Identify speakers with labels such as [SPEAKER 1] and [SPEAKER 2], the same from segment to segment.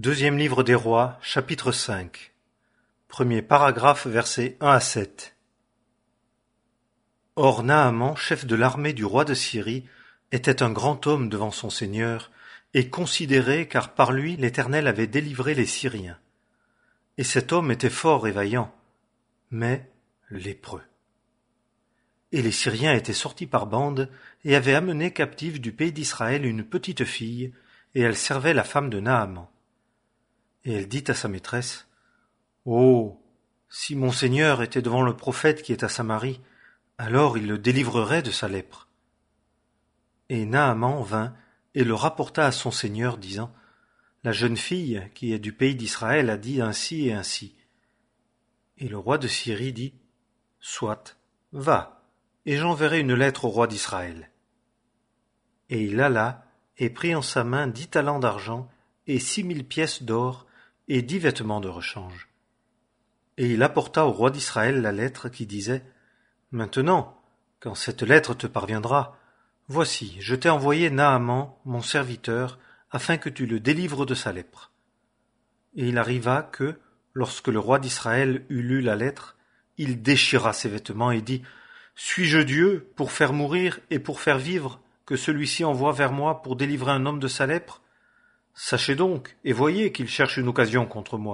[SPEAKER 1] Deuxième livre des Rois, chapitre 5. Premier paragraphe, versets 1 à 7. Or Naaman, chef de l'armée du roi de Syrie, était un grand homme devant son Seigneur, et considéré car par lui l'Éternel avait délivré les Syriens. Et cet homme était fort et vaillant, mais lépreux. Et les Syriens étaient sortis par bandes, et avaient amené captive du pays d'Israël une petite fille, et elle servait la femme de Naaman. Et elle dit à sa maîtresse, « Oh, si mon Seigneur était devant le prophète qui est à Samarie, alors il le délivrerait de sa lèpre. » Et Naaman vint et le rapporta à son Seigneur, disant, « La jeune fille qui est du pays d'Israël a dit ainsi et ainsi. » Et le roi de Syrie dit, « Soit, va, et j'enverrai une lettre au roi d'Israël. » Et il alla et prit en sa main 10 talents d'argent et 6 000 pièces d'or et 10 vêtements de rechange. Et il apporta au roi d'Israël la lettre qui disait, « Maintenant, quand cette lettre te parviendra, voici, je t'ai envoyé Naaman, mon serviteur, afin que tu le délivres de sa lèpre. » Et il arriva que, lorsque le roi d'Israël eut lu la lettre, il déchira ses vêtements et dit, « Suis-je Dieu pour faire mourir et pour faire vivre, que celui-ci envoie vers moi pour délivrer un homme de sa lèpre? Sachez donc, et voyez qu'il cherche une occasion contre moi. »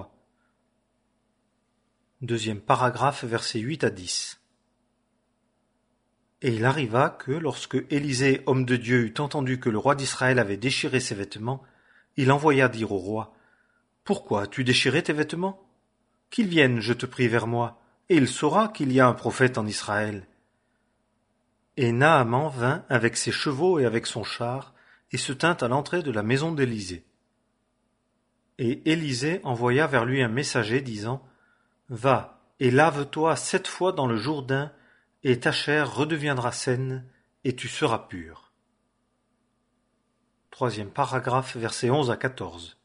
[SPEAKER 1] Deuxième paragraphe, versets 8 à 10. Et il arriva que, lorsque Élisée, homme de Dieu, eut entendu que le roi d'Israël avait déchiré ses vêtements, il envoya dire au roi, « Pourquoi as-tu déchiré tes vêtements? Qu'il vienne, je te prie, vers moi, et il saura qu'il y a un prophète en Israël. » Et Naaman vint avec ses chevaux et avec son char, et se tint à l'entrée de la maison d'Élisée. Et Élisée envoya vers lui un messager disant, « Va, et lave-toi 7 fois dans le Jourdain, et ta chair redeviendra saine, et tu seras pur. » Troisième paragraphe, versets 11 à 14.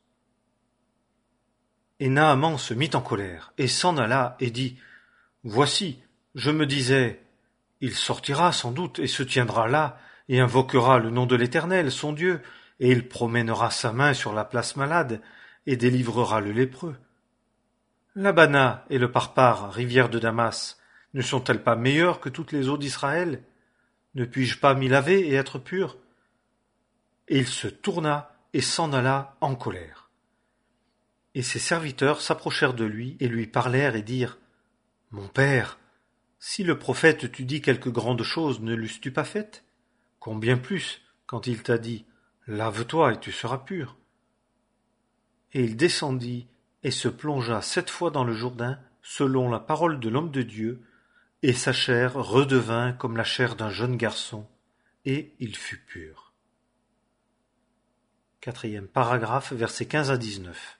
[SPEAKER 1] Et Naaman se mit en colère, et s'en alla, et dit, « Voici, je me disais, il sortira sans doute, et se tiendra là, et invoquera le nom de l'Éternel, son Dieu, et il promènera sa main sur la place malade, et délivrera le lépreux. L'Abana et le Parpar, rivières de Damas, ne sont-elles pas meilleures que toutes les eaux d'Israël? Ne puis-je pas m'y laver et être pur? » Et il se tourna et s'en alla en colère. Et ses serviteurs s'approchèrent de lui et lui parlèrent et dirent, « Mon père, si le prophète t'eût dit quelque grande chose, ne l'eusses-tu pas faite? Combien plus, quand il t'a dit, « Lave-toi et tu seras pur. » Et il descendit et se plongea 7 fois dans le Jourdain, selon la parole de l'homme de Dieu, et sa chair redevint comme la chair d'un jeune garçon, et il fut pur. Quatrième paragraphe, versets 15 à 19.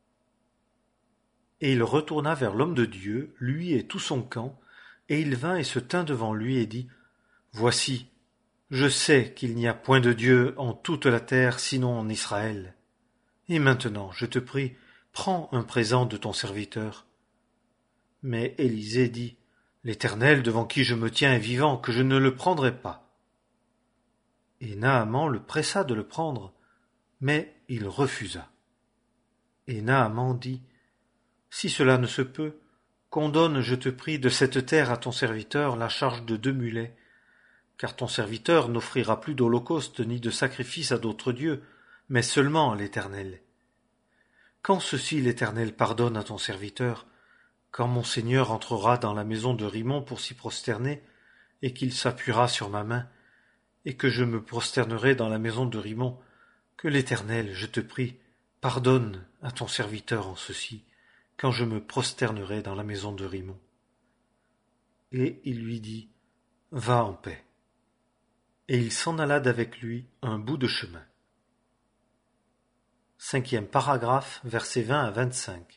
[SPEAKER 1] Et il retourna vers l'homme de Dieu, lui et tout son camp, et il vint et se tint devant lui et dit, « Voici, je sais qu'il n'y a point de Dieu en toute la terre sinon en Israël. Et maintenant, je te prie, prends un présent de ton serviteur. » Mais Élisée dit, « L'Éternel devant qui je me tiens est vivant, que je ne le prendrai pas. » Et Naaman le pressa de le prendre, mais il refusa. Et Naaman dit, « Si cela ne se peut, qu'on donne, je te prie, de cette terre à ton serviteur la charge de 2 mulets, car ton serviteur n'offrira plus d'holocauste ni de sacrifice à d'autres dieux, mais seulement à l'Éternel. Quand ceci l'Éternel pardonne à ton serviteur, quand mon Seigneur entrera dans la maison de Rimon pour s'y prosterner, et qu'il s'appuiera sur ma main, et que je me prosternerai dans la maison de Rimon, que l'Éternel, je te prie, pardonne à ton serviteur en ceci, quand je me prosternerai dans la maison de Rimon. » Et il lui dit, « Va en paix. » Et il s'en alla d'avec lui un bout de chemin. Cinquième paragraphe, versets 20 à 25.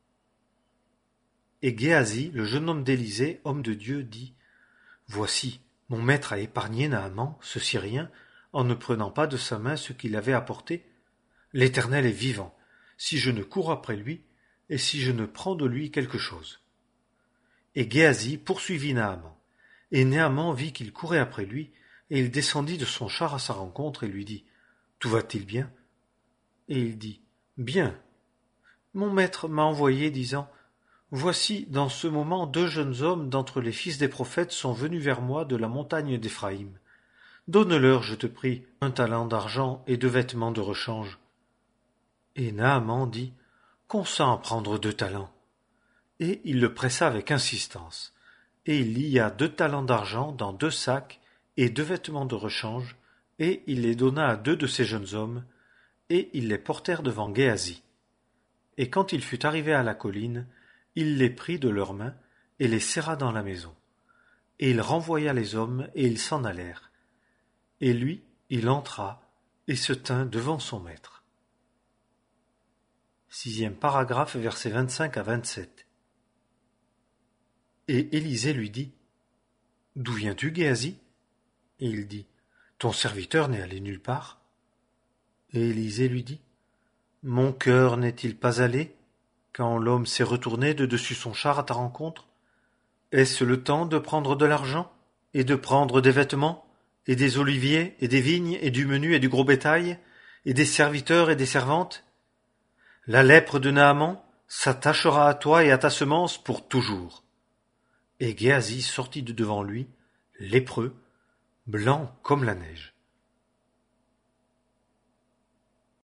[SPEAKER 1] Et Géasi, le jeune homme d'Élisée, homme de Dieu, dit, « Voici, mon maître a épargné Naaman, ce Syrien, en ne prenant pas de sa main ce qu'il avait apporté. L'Éternel est vivant, si je ne cours après lui, et si je ne prends de lui quelque chose. » Et Géasi poursuivit Naaman, et Naaman vit qu'il courait après lui, et il descendit de son char à sa rencontre et lui dit, « Tout va-t-il bien? » Et il dit, « Bien, Mon maître m'a envoyé, disant: Voici, dans ce moment, 2 jeunes hommes d'entre les fils des prophètes sont venus vers moi de la montagne d'Éphraïm. Donne-leur, je te prie, 1 talent d'argent et 2 vêtements de rechange. Et Naaman dit: Consens à prendre 2 talents. Et il le pressa avec insistance. Et il lia 2 talents d'argent dans 2 sacs et 2 vêtements de rechange, et il les donna à 2 de ces jeunes hommes, et ils les portèrent devant Géasi. Et quand il fut arrivé à la colline, il les prit de leurs mains et les serra dans la maison. Et il renvoya les hommes, et ils s'en allèrent. Et lui, il entra et se tint devant son maître. 6e paragraphe, versets 25 à 27. Et Élisée lui dit: D'où viens-tu, Géasi? Et il dit: Ton serviteur n'est allé nulle part. Et Élisée lui dit: Mon cœur n'est-il pas allé, quand l'homme s'est retourné de dessus son char à ta rencontre? Est-ce le temps de prendre de l'argent, et de prendre des vêtements, et des oliviers, et des vignes, et du menu, et du gros bétail, et des serviteurs et des servantes? La lèpre de Naaman s'attachera à toi et à ta semence pour toujours. Et Géasi sortit de devant lui, lépreux, blanc comme la neige.